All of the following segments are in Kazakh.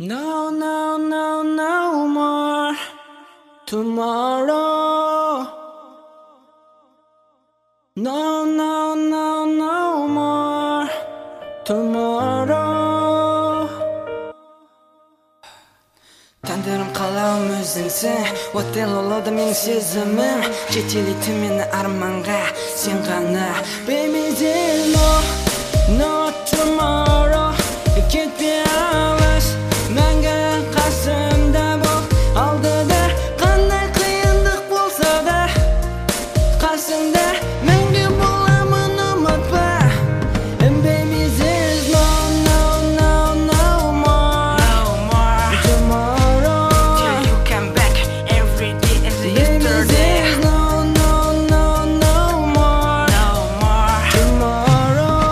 No, no, no, no more tomorrow. No, no, no, no more tomorrow. Тандырым қалауым өзіңсің, отел олады менің сезімім. Жетелейтін мені арманға, сен ғана. Baby, there no tomorrow. Кетпе алыс, мәңгі қасымда бол. Алдыда қандай қиындық болса да, қасымда мәңгі боламын, ұмытпа. And baby, there's no more tomorrow. Till you come back, every day is yesterday. There's no more tomorrow.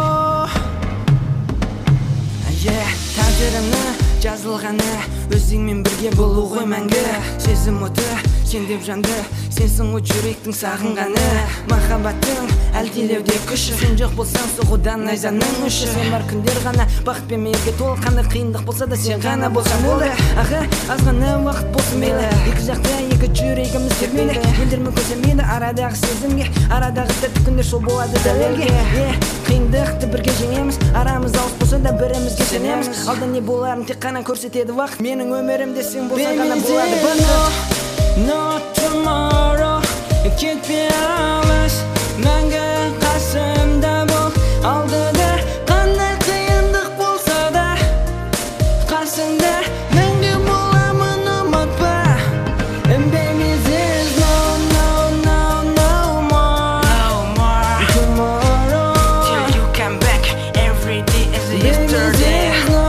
Yeah, тағдырымның жазылғаны, өзіңмен бірге болу ғой мәңгі. Сезім оты, сен деп жанды, сенсің ғой жүректің сағынғаны. Махаббаттың әлдилеуде күші, сен жоқ болсаң соғудан найзаның ұшы. Сен бар күндер ғана бақыт пен мейірге толы, қандай қиындық болса да сен ғана болсаң болды. Аха, аз ғана уақыт болсын мейлі, екі жақта екі жүрегіміз термелі. Елдермен көсемейді арадағы сезімге, арадағы тәтті күндер сол болады дәлелге. Қиындықты бірге жеңеміз, арамыз алыс болса да бірімізге сенеміз. Алда не боларын тек қана көрсетеді уақыт, менің өмірімде сен болсаң ғана болады бақыт. No tomorrow, кетпе алыс, мәңгі қасымда бол. Алдыда қандай қиындық болса да, қасымда мәңгі боламын, ұмытпа. And baby, there's no more tomorrow. Till you come back, every day is yesterday. There's no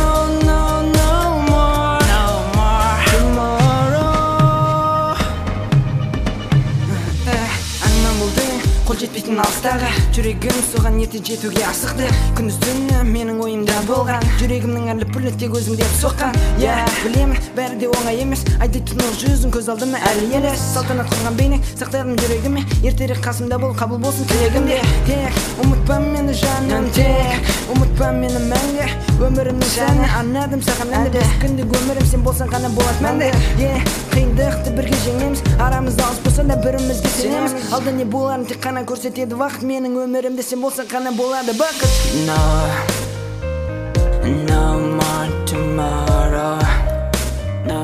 more tomorrow. Аңнан болдың, қол жетпейтін алыстағы, жүрегім соған ерте жетуге асықты. Күндіз түні менің ойымда болған, жүрегімнің әрліп бүрлі тек өзіңде соққан. Білемін, бәрі де оңай емес, айдайтын ол жүзің көз алдыма әлі елес. Салтанат құрған бейне, сақтадым жүрегіме, ертерек қасымда бол, қабыл болсын тілегімде. Тек ұмытпа мені жаным, тек ұмытпа мені мәңгі. Өмірімнің сәні, арнадым саған әнді, біз күндік өмірім сен болсаң ғана болады мәнді. Қиындықты бірге жеңеміз, арамызда алыс болса да бірімізге сенеміз. Алда не боларын тек қана көрсетеді уақыт, менің өмірімде сен болсаң ғана болады бақыт. No more tomorrow. No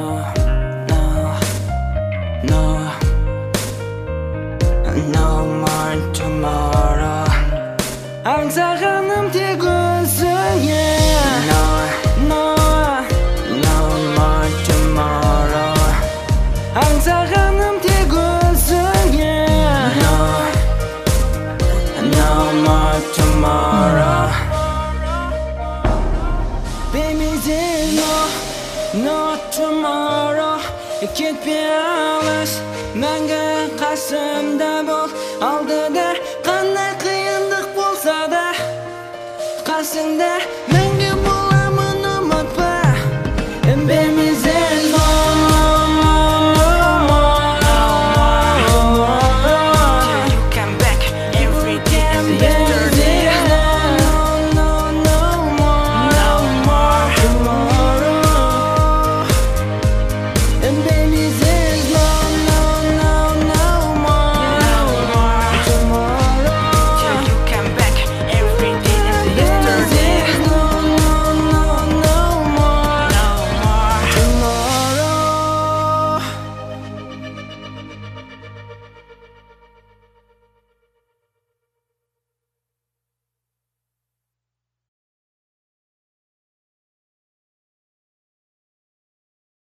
more tomorrow. Аңсағаным тек өзіңе. No more tomorrow. Аңсағаным тек өзіңе. No more tomorrow. Baby, there's no tomorrow. Кетпе алыс, мәңгі қасымда бол. Алдыда қандай қиындық болса да, қасыңда